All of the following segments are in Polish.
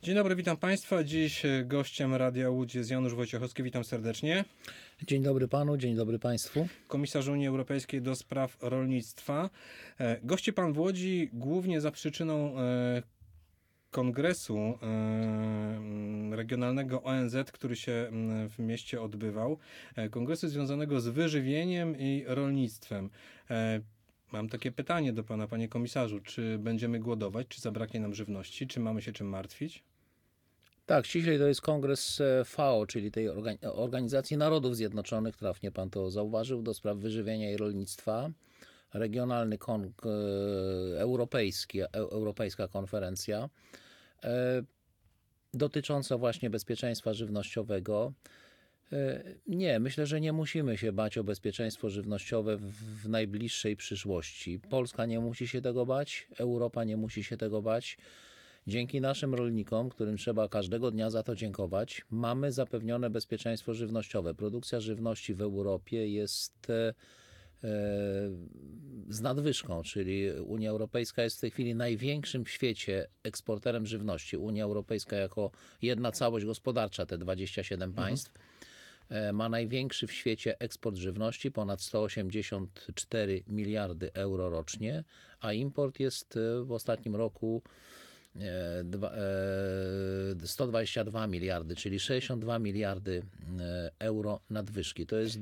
Dzień dobry, witam Państwa. Dziś gościem Radia Łódź jest Janusz Wojciechowski. Witam serdecznie. Dzień dobry Panu, dzień dobry Państwu. Komisarz Unii Europejskiej do spraw rolnictwa. Gości Pan w Łodzi głównie za przyczyną kongresu regionalnego ONZ, który się w mieście odbywał. Kongresu związanego z wyżywieniem i rolnictwem. Mam takie pytanie do Pana, Panie Komisarzu. Czy będziemy głodować? Czy zabraknie nam żywności? Czy mamy się czym martwić? Tak, ściślej to jest kongres FAO, czyli tej Organizacji Narodów Zjednoczonych, trafnie Pan to zauważył, do spraw wyżywienia i rolnictwa. Regionalny europejska konferencja dotycząca właśnie bezpieczeństwa żywnościowego. Nie, myślę, że nie musimy się bać o bezpieczeństwo żywnościowe w najbliższej przyszłości. Polska nie musi się tego bać, Europa nie musi się tego bać. Dzięki naszym rolnikom, którym trzeba każdego dnia za to dziękować, mamy zapewnione bezpieczeństwo żywnościowe. Produkcja żywności w Europie jest z nadwyżką, czyli Unia Europejska jest w tej chwili największym w świecie eksporterem żywności. Unia Europejska jako jedna całość gospodarcza, te 27 państw, ma największy w świecie eksport żywności, ponad 184 miliardy euro rocznie, a import jest w ostatnim roku 122 miliardy, czyli 62 miliardy euro nadwyżki. To jest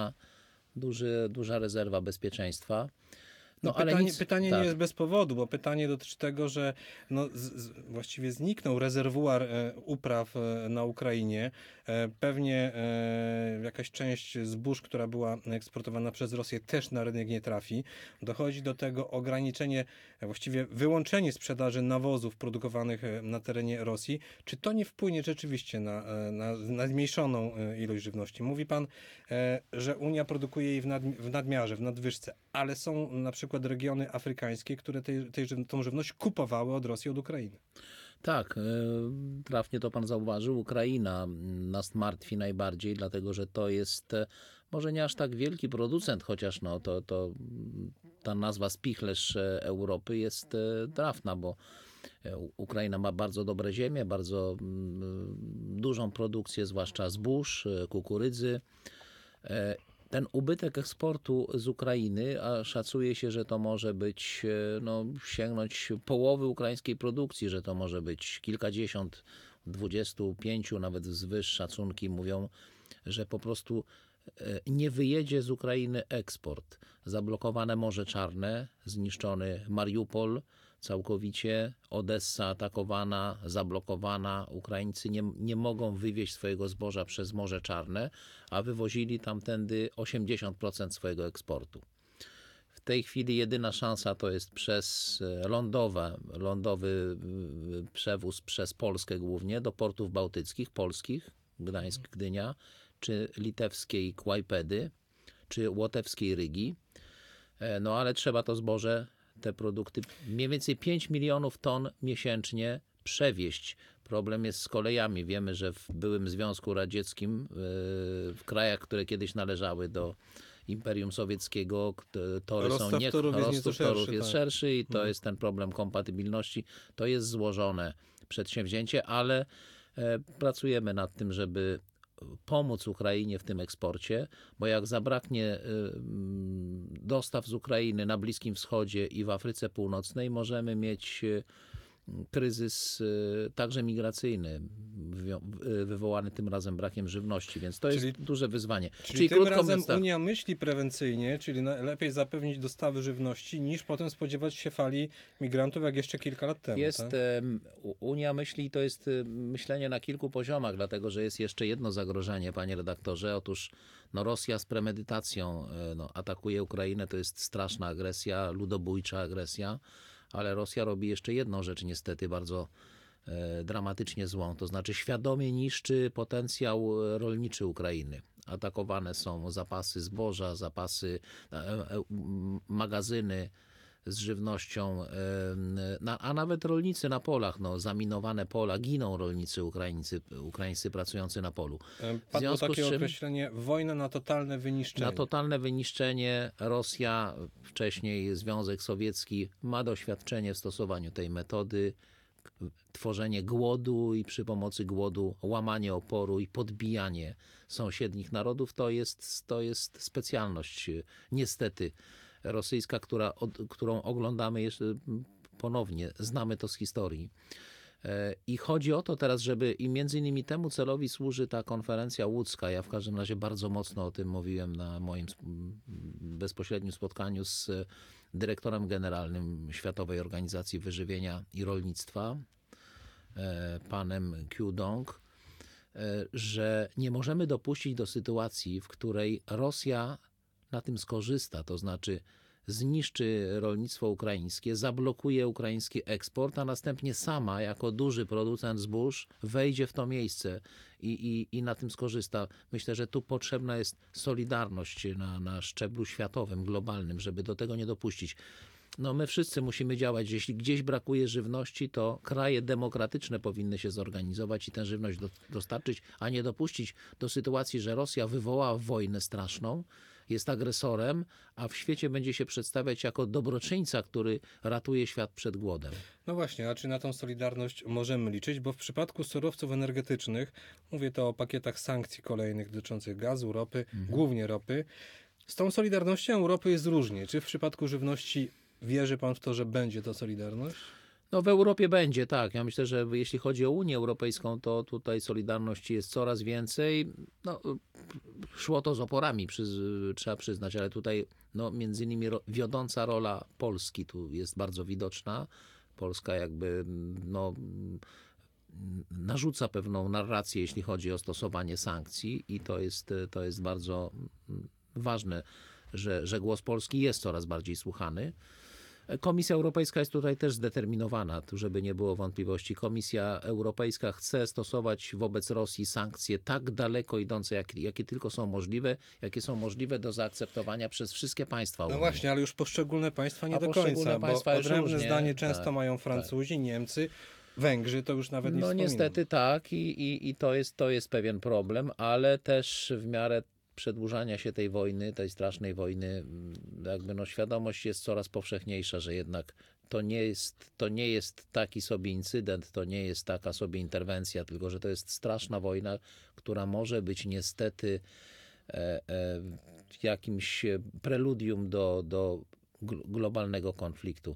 duża rezerwa bezpieczeństwa. No, pytanie nie jest bez powodu, bo pytanie dotyczy tego, że właściwie zniknął rezerwuar upraw na Ukrainie. Pewnie jakaś część zbóż, która była eksportowana przez Rosję, też na rynek nie trafi. Dochodzi do tego ograniczenie, właściwie wyłączenie sprzedaży nawozów produkowanych na terenie Rosji. Czy to nie wpłynie rzeczywiście na zmniejszoną ilość żywności? Mówi Pan, że Unia produkuje jej w nadmiarze, w nadwyżce, ale są na przykład regiony afrykańskie, które tą żywność kupowały od Rosji, od Ukrainy. Tak, trafnie to Pan zauważył. Ukraina nas martwi najbardziej, dlatego że to jest może nie aż tak wielki producent, chociaż ta nazwa spichlerz Europy jest trafna, bo Ukraina ma bardzo dobre ziemie, bardzo dużą produkcję, zwłaszcza zbóż, kukurydzy. Ten ubytek eksportu z Ukrainy, a szacuje się, że to może być, sięgnąć połowy ukraińskiej produkcji, że to może być kilkadziesiąt, 25, nawet wzwyż szacunki mówią, że po prostu nie wyjedzie z Ukrainy eksport. Zablokowane Morze Czarne, zniszczony Mariupol całkowicie, Odessa atakowana, zablokowana. Ukraińcy nie mogą wywieźć swojego zboża przez Morze Czarne, a wywozili tamtędy 80% swojego eksportu. W tej chwili jedyna szansa to jest przez lądowy przewóz przez Polskę głównie do portów bałtyckich, polskich, Gdańsk, Gdynia, czy litewskiej Kłajpedy, czy łotewskiej Rygi. Ale trzeba to zboże, te produkty, mniej więcej 5 milionów ton miesięcznie przewieźć. Problem jest z kolejami. Wiemy, że w byłym Związku Radzieckim, w krajach, które kiedyś należały do Imperium Sowieckiego, tory rozstaw torów jest szerszy i to jest ten problem kompatybilności. To jest złożone przedsięwzięcie, ale pracujemy nad tym, żeby pomóc Ukrainie w tym eksporcie, bo jak zabraknie dostaw z Ukrainy na Bliskim Wschodzie i w Afryce Północnej, możemy mieć kryzys także migracyjny, wywołany tym razem brakiem żywności, więc to jest duże wyzwanie. Czyli tym razem Unia myśli prewencyjnie, czyli lepiej zapewnić dostawy żywności, niż potem spodziewać się fali migrantów, jak jeszcze kilka lat temu. Unia myśli, to jest myślenie na kilku poziomach, dlatego że jest jeszcze jedno zagrożenie, panie redaktorze. Otóż Rosja z premedytacją atakuje Ukrainę, to jest straszna agresja, ludobójcza agresja, ale Rosja robi jeszcze jedną rzecz niestety bardzo dramatycznie złą, to znaczy świadomie niszczy potencjał rolniczy Ukrainy. Atakowane są zapasy zboża, magazyny z żywnością, a nawet rolnicy na polach, zaminowane pola, giną rolnicy ukraińscy pracujący na polu. Padło takie określenie wojna na totalne wyniszczenie. Na totalne wyniszczenie Rosja, wcześniej Związek Sowiecki, ma doświadczenie w stosowaniu tej metody. tworzenie głodu i przy pomocy głodu łamanie oporu i podbijanie sąsiednich narodów, to jest specjalność niestety rosyjska, którą oglądamy jeszcze ponownie, znamy to z historii. I chodzi o to teraz, żeby i między innymi temu celowi służy ta konferencja łódzka. Ja w każdym razie bardzo mocno o tym mówiłem na moim bezpośrednim spotkaniu z dyrektorem generalnym Światowej Organizacji Wyżywienia i Rolnictwa, panem Qiu Dong, że nie możemy dopuścić do sytuacji, w której Rosja na tym skorzysta, to znaczy zniszczy rolnictwo ukraińskie, zablokuje ukraiński eksport, a następnie sama jako duży producent zbóż wejdzie w to miejsce i na tym skorzysta. Myślę, że tu potrzebna jest solidarność na szczeblu światowym, globalnym, żeby do tego nie dopuścić. No my wszyscy musimy działać. Jeśli gdzieś brakuje żywności, to kraje demokratyczne powinny się zorganizować i tę żywność dostarczyć, a nie dopuścić do sytuacji, że Rosja wywołała wojnę straszną, jest agresorem, a w świecie będzie się przedstawiać jako dobroczyńca, który ratuje świat przed głodem. No właśnie, a czy na tą solidarność możemy liczyć? Bo w przypadku surowców energetycznych, mówię to o pakietach sankcji kolejnych dotyczących gazu, ropy, głównie ropy, z tą solidarnością Europy jest różnie. Czy w przypadku żywności wierzy pan w to, że będzie to solidarność? No w Europie będzie, tak. Ja myślę, że jeśli chodzi o Unię Europejską, to tutaj solidarności jest coraz więcej. No, szło to z oporami, trzeba przyznać, ale tutaj no, między innymi wiodąca rola Polski tu jest bardzo widoczna. Polska jakby no, narzuca pewną narrację, jeśli chodzi o stosowanie sankcji i to jest bardzo ważne, że głos Polski jest coraz bardziej słuchany. Komisja Europejska jest tutaj też zdeterminowana, żeby nie było wątpliwości. Komisja Europejska chce stosować wobec Rosji sankcje tak daleko idące, jakie tylko są możliwe, jakie są możliwe do zaakceptowania przez wszystkie państwa Unii. No właśnie, ale już poszczególne państwa nie do końca, bo odrębne zdanie często mają Francuzi, Niemcy, Węgrzy, to już nawet nie wspominam. No niestety tak i to jest pewien problem, ale też w miarę przedłużania się tej wojny, tej strasznej wojny, jakby no świadomość jest coraz powszechniejsza, że jednak to nie jest taki sobie incydent, to nie jest taka sobie interwencja, tylko że to jest straszna wojna, która może być niestety jakimś preludium do globalnego konfliktu.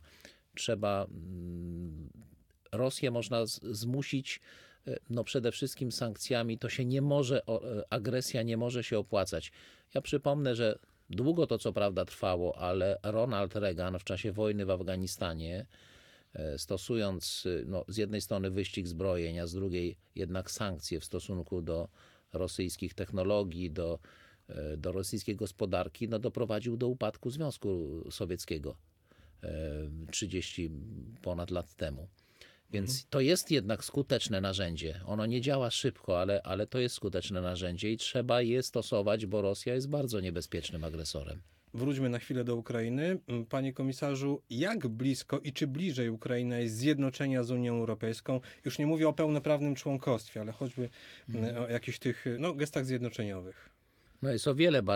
Rosję można zmusić no przede wszystkim sankcjami, to się nie może, agresja nie może się opłacać. Ja przypomnę, że długo to co prawda trwało, ale Ronald Reagan w czasie wojny w Afganistanie, stosując no, z jednej strony wyścig zbrojeń, a z drugiej jednak sankcje w stosunku do rosyjskich technologii, do rosyjskiej gospodarki, no, doprowadził do upadku Związku Sowieckiego 30 ponad lat temu. Więc to jest jednak skuteczne narzędzie. Ono nie działa szybko, ale to jest skuteczne narzędzie i trzeba je stosować, bo Rosja jest bardzo niebezpiecznym agresorem. Wróćmy na chwilę do Ukrainy. Panie komisarzu, jak blisko i czy bliżej Ukraina jest zjednoczenia z Unią Europejską? Już nie mówię o pełnoprawnym członkostwie, ale choćby o jakichś tych gestach zjednoczeniowych. No jest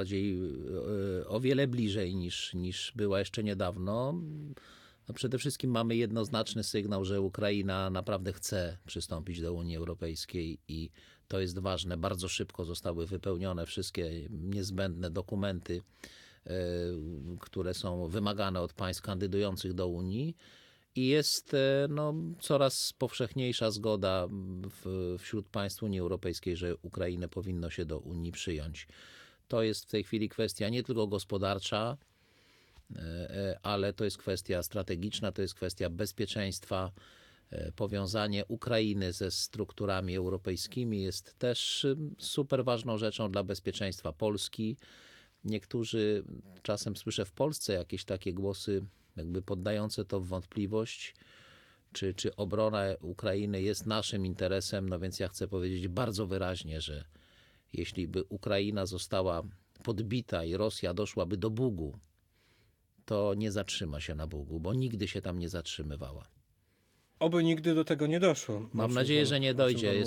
o wiele bliżej niż była jeszcze niedawno. No przede wszystkim mamy jednoznaczny sygnał, że Ukraina naprawdę chce przystąpić do Unii Europejskiej i to jest ważne. Bardzo szybko zostały wypełnione wszystkie niezbędne dokumenty, które są wymagane od państw kandydujących do Unii i jest no, coraz powszechniejsza zgoda wśród państw Unii Europejskiej, że Ukrainę powinno się do Unii przyjąć. To jest w tej chwili kwestia nie tylko gospodarcza, ale to jest kwestia strategiczna, to jest kwestia bezpieczeństwa. Powiązanie Ukrainy ze strukturami europejskimi jest też super ważną rzeczą dla bezpieczeństwa Polski. Niektórzy, czasem słyszę w Polsce jakieś takie głosy jakby poddające to w wątpliwość, czy obrona Ukrainy jest naszym interesem, no więc ja chcę powiedzieć bardzo wyraźnie, że jeśli by Ukraina została podbita i Rosja doszłaby do Bugu, to nie zatrzyma się na Bugu, bo nigdy się tam nie zatrzymywała. Oby nigdy do tego nie doszło. Mam nadzieję, że nie dojdzie.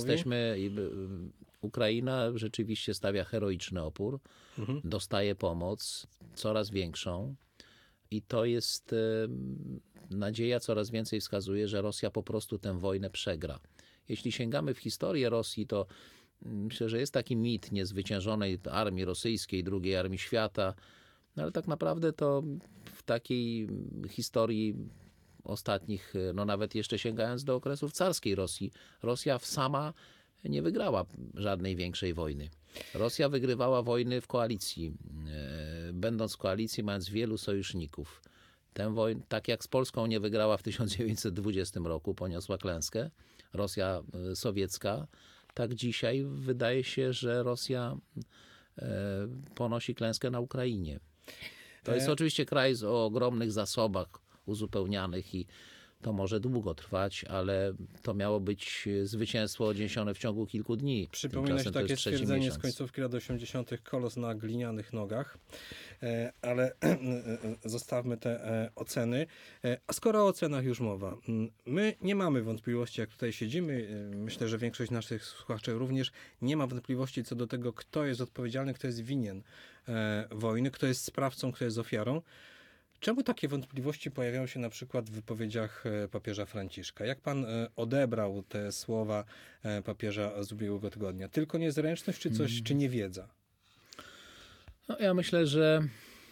Ukraina rzeczywiście stawia heroiczny opór, dostaje pomoc, coraz większą i nadzieja coraz więcej wskazuje, że Rosja po prostu tę wojnę przegra. Jeśli sięgamy w historię Rosji, to myślę, że jest taki mit niezwyciężonej armii rosyjskiej, drugiej armii świata, no ale tak naprawdę to w takiej historii ostatnich, no nawet jeszcze sięgając do okresów carskiej Rosji, Rosja sama nie wygrała żadnej większej wojny. Rosja wygrywała wojny w koalicji, będąc w koalicji, mając wielu sojuszników. Tę wojnę, tak jak z Polską nie wygrała w 1920 roku, poniosła klęskę, Rosja sowiecka, tak dzisiaj wydaje się, że Rosja ponosi klęskę na Ukrainie. To jest oczywiście kraj o ogromnych zasobach uzupełnianych i to może długo trwać, ale to miało być zwycięstwo odniesione w ciągu kilku dni. Przypomina się takie stwierdzenie z końcówki lat 80. kolos na glinianych nogach, ale zostawmy te oceny. A skoro o ocenach już mowa, my nie mamy wątpliwości, jak tutaj siedzimy, myślę, że większość naszych słuchaczy również nie ma wątpliwości co do tego, kto jest odpowiedzialny, kto jest winien wojny, kto jest sprawcą, kto jest ofiarą. Czemu takie wątpliwości pojawiają się na przykład w wypowiedziach papieża Franciszka? Jak pan odebrał te słowa papieża z ubiegłego tygodnia? Tylko niezręczność, czy coś, czy niewiedza? No, ja myślę, że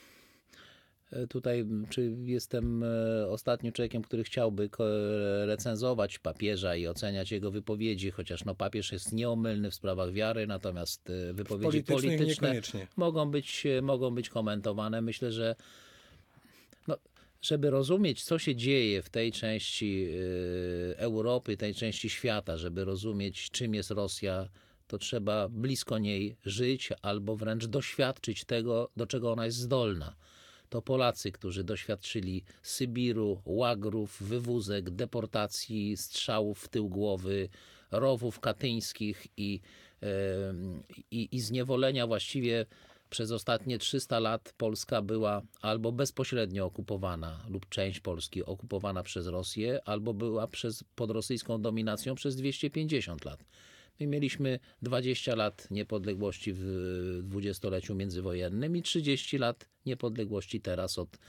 tutaj jestem ostatnim człowiekiem, który chciałby recenzować papieża i oceniać jego wypowiedzi, chociaż no, papież jest nieomylny w sprawach wiary, natomiast wypowiedzi polityczne mogą być komentowane. Myślę, że żeby rozumieć, co się dzieje w tej części Europy, tej części świata, żeby rozumieć, czym jest Rosja, to trzeba blisko niej żyć albo wręcz doświadczyć tego, do czego ona jest zdolna. To Polacy, którzy doświadczyli Sybiru, łagrów, wywózek, deportacji, strzałów w tył głowy, rowów katyńskich i zniewolenia właściwie. Przez ostatnie 300 lat Polska była albo bezpośrednio okupowana lub część Polski okupowana przez Rosję, albo była pod rosyjską dominacją przez 250 lat. My mieliśmy 20 lat niepodległości w dwudziestoleciu międzywojennym i 30 lat niepodległości teraz od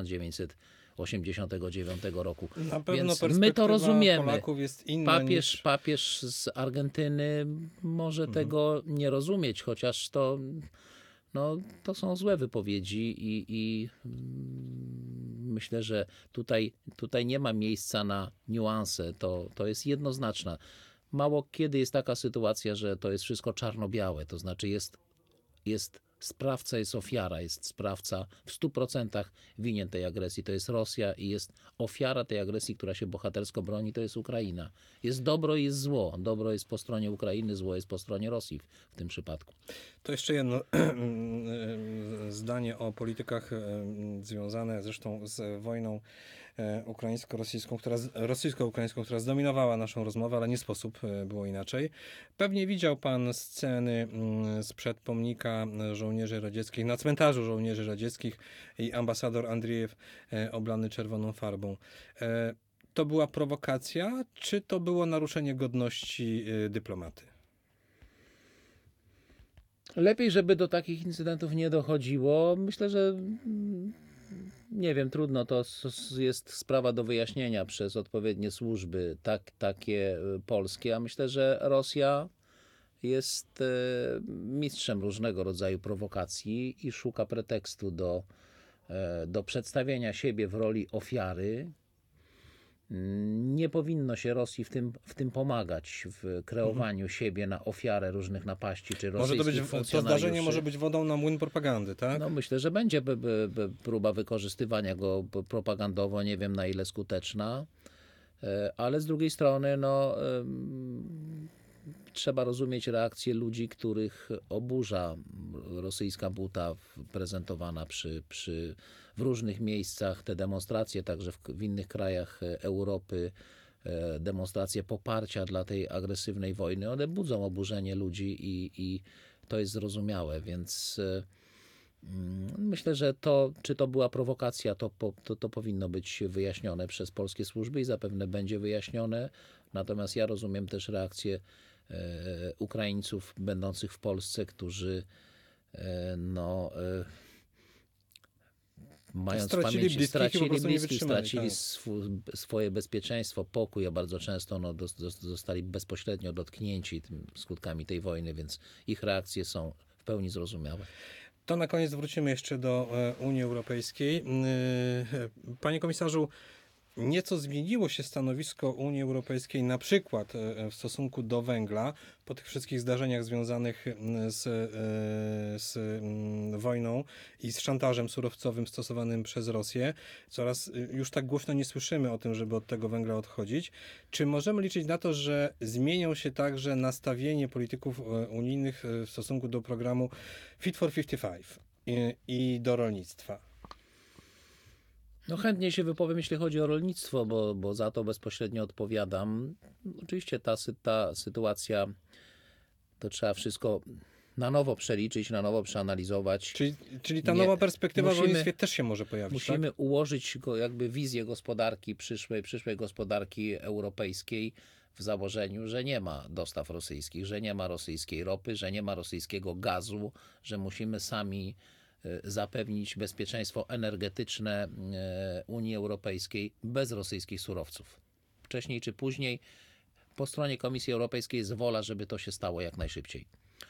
1989 roku. Na pewno więc my to rozumiemy. Polaków jest inna Papież z Argentyny może tego nie rozumieć, chociaż to są złe wypowiedzi i myślę, że tutaj nie ma miejsca na niuanse. To jest jednoznaczne. Mało kiedy jest taka sytuacja, że to jest wszystko czarno-białe. To znaczy jest sprawca, jest ofiara, jest sprawca w 100% winien tej agresji. To jest Rosja i jest ofiara tej agresji, która się bohatersko broni, to jest Ukraina. Jest dobro i jest zło. Dobro jest po stronie Ukrainy, zło jest po stronie Rosji w tym przypadku. To jeszcze jedno zdanie o politykach związane zresztą z wojną rosyjsko-ukraińską, która zdominowała naszą rozmowę, ale nie sposób było inaczej. Pewnie widział pan sceny sprzed pomnika żołnierzy radzieckich, na cmentarzu żołnierzy radzieckich i ambasador Andriejew oblany czerwoną farbą. To była prowokacja, czy to było naruszenie godności dyplomaty? Lepiej, żeby do takich incydentów nie dochodziło. Myślę, że nie wiem, trudno, to jest sprawa do wyjaśnienia przez odpowiednie służby, takie polskie, a myślę, że Rosja jest mistrzem różnego rodzaju prowokacji i szuka pretekstu do przedstawienia siebie w roli ofiary. Nie powinno się Rosji w tym pomagać, w kreowaniu siebie na ofiarę różnych napaści czy rosyjskich funkcjonariuszy. To zdarzenie może być wodą na młyn propagandy, tak? No myślę, że będzie próba wykorzystywania go propagandowo, nie wiem na ile skuteczna, ale z drugiej strony trzeba rozumieć reakcję ludzi, których oburza rosyjska buta prezentowana w różnych miejscach, te demonstracje także w innych krajach Europy, demonstracje poparcia dla tej agresywnej wojny, one budzą oburzenie ludzi i to jest zrozumiałe, więc myślę, że czy to była prowokacja, to powinno być wyjaśnione przez polskie służby i zapewne będzie wyjaśnione, natomiast ja rozumiem też reakcję Ukraińców będących w Polsce, którzy mając w Stracili pamięci, bliskich i po stracili prostu nie bliskich, wytrzymali, stracili tak. swoje bezpieczeństwo, pokój, a bardzo często zostali bezpośrednio dotknięci skutkami tej wojny, więc ich reakcje są w pełni zrozumiałe. To na koniec wrócimy jeszcze do Unii Europejskiej. Panie komisarzu, nieco zmieniło się stanowisko Unii Europejskiej na przykład w stosunku do węgla po tych wszystkich zdarzeniach związanych z wojną i z szantażem surowcowym stosowanym przez Rosję. Coraz już tak głośno nie słyszymy o tym, żeby od tego węgla odchodzić. Czy możemy liczyć na to, że zmienią się także nastawienie polityków unijnych w stosunku do programu Fit for 55 i do rolnictwa? No chętnie się wypowiem, jeśli chodzi o rolnictwo, bo za to bezpośrednio odpowiadam. Oczywiście ta sytuacja, to trzeba wszystko na nowo przeliczyć, na nowo przeanalizować. Czyli ta nowa perspektywa w rolnictwie też się może pojawić, musimy ułożyć jakby wizję gospodarki, przyszłej gospodarki europejskiej w założeniu, że nie ma dostaw rosyjskich, że nie ma rosyjskiej ropy, że nie ma rosyjskiego gazu, że musimy sami zapewnić bezpieczeństwo energetyczne Unii Europejskiej bez rosyjskich surowców. Wcześniej czy później po stronie Komisji Europejskiej jest wola, żeby to się stało jak najszybciej.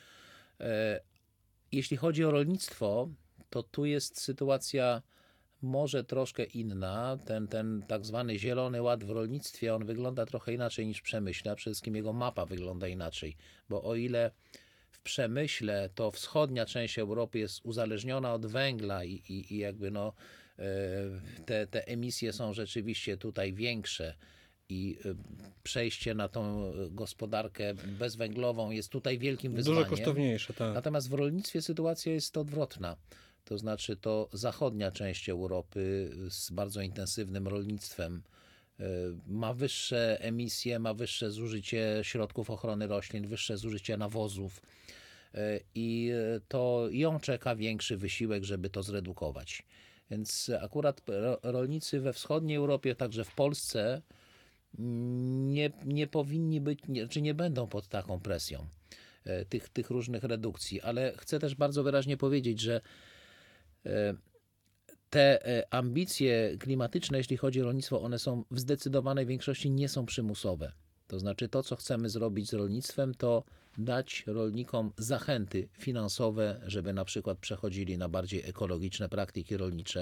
Jeśli chodzi o rolnictwo, to tu jest sytuacja może troszkę inna. Ten tak zwany Zielony Ład w rolnictwie, on wygląda trochę inaczej niż w przemyśle, a przede wszystkim jego mapa wygląda inaczej, bo o ile w przemyśle to wschodnia część Europy jest uzależniona od węgla i jakby te emisje są rzeczywiście tutaj większe i przejście na tą gospodarkę bezwęglową jest tutaj wielkim wyzwaniem. Dużo kosztowniejsze, tak. Natomiast w rolnictwie sytuacja jest odwrotna. To znaczy to zachodnia część Europy z bardzo intensywnym rolnictwem ma wyższe emisje, ma wyższe zużycie środków ochrony roślin, wyższe zużycie nawozów i to ją czeka większy wysiłek, żeby to zredukować. Więc akurat rolnicy we wschodniej Europie, także w Polsce, nie powinni być, czy nie będą pod taką presją tych różnych redukcji. Ale chcę też bardzo wyraźnie powiedzieć, że te ambicje klimatyczne, jeśli chodzi o rolnictwo, one są w zdecydowanej większości nie są przymusowe. To znaczy to, co chcemy zrobić z rolnictwem, to dać rolnikom zachęty finansowe, żeby na przykład przechodzili na bardziej ekologiczne praktyki rolnicze,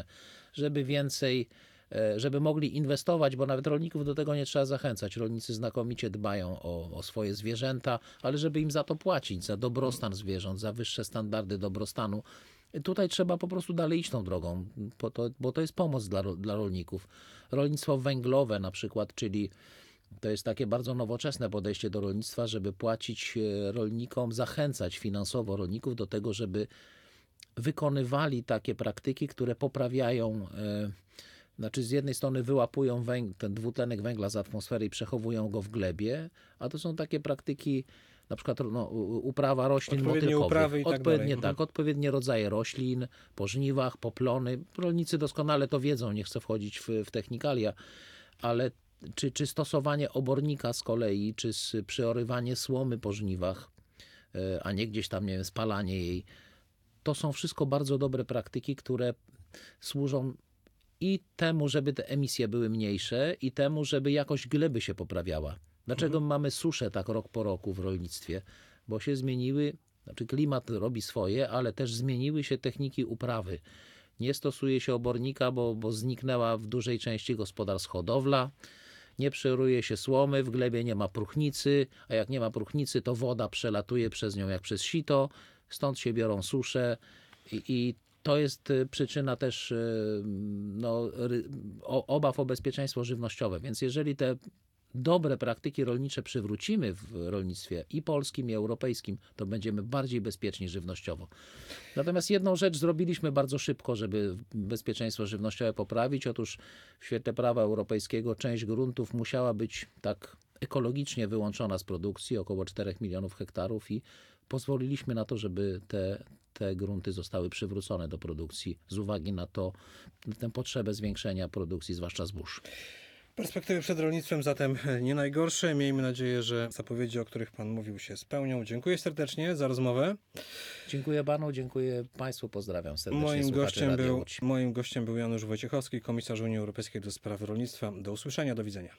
żeby mogli inwestować, bo nawet rolników do tego nie trzeba zachęcać. Rolnicy znakomicie dbają o swoje zwierzęta, ale żeby im za to płacić, za dobrostan zwierząt, za wyższe standardy dobrostanu. Tutaj trzeba po prostu dalej iść tą drogą, bo to jest pomoc dla rolników. Rolnictwo węglowe na przykład, czyli to jest takie bardzo nowoczesne podejście do rolnictwa, żeby płacić rolnikom, zachęcać finansowo rolników do tego, żeby wykonywali takie praktyki, które poprawiają, znaczy z jednej strony wyłapują ten dwutlenek węgla z atmosfery i przechowują go w glebie, a to są takie praktyki, na przykład uprawa roślin motylkowych. Odpowiednie rodzaje roślin, po żniwach, po plony. Rolnicy doskonale to wiedzą, nie chcę wchodzić w technikalia, ale czy stosowanie obornika z kolei, czy przyorywanie słomy po żniwach, a nie gdzieś tam, nie wiem, spalanie jej, to są wszystko bardzo dobre praktyki, które służą i temu, żeby te emisje były mniejsze, i temu, żeby jakość gleby się poprawiała. Dlaczego mamy suszę tak rok po roku w rolnictwie? Bo się zmieniły, znaczy klimat robi swoje, ale też zmieniły się techniki uprawy. Nie stosuje się obornika, bo zniknęła w dużej części gospodarstw hodowla. Nie przyruje się słomy, w glebie nie ma próchnicy, a jak nie ma próchnicy, to woda przelatuje przez nią jak przez sito, stąd się biorą susze i to jest przyczyna też obaw o bezpieczeństwo żywnościowe. Więc jeżeli te dobre praktyki rolnicze przywrócimy w rolnictwie i polskim, i europejskim, to będziemy bardziej bezpieczni żywnościowo. Natomiast jedną rzecz zrobiliśmy bardzo szybko, żeby bezpieczeństwo żywnościowe poprawić. Otóż w świetle prawa europejskiego część gruntów musiała być tak ekologicznie wyłączona z produkcji, około 4 milionów hektarów, i pozwoliliśmy na to, żeby te grunty zostały przywrócone do produkcji z uwagi na tę potrzebę zwiększenia produkcji, zwłaszcza zbóż. Perspektywy przed rolnictwem zatem nie najgorsze. Miejmy nadzieję, że zapowiedzi, o których pan mówił, się spełnią. Dziękuję serdecznie za rozmowę. Dziękuję panu, dziękuję państwu, pozdrawiam serdecznie. Moim gościem był Janusz Wojciechowski, komisarz Unii Europejskiej do spraw rolnictwa. Do usłyszenia, do widzenia.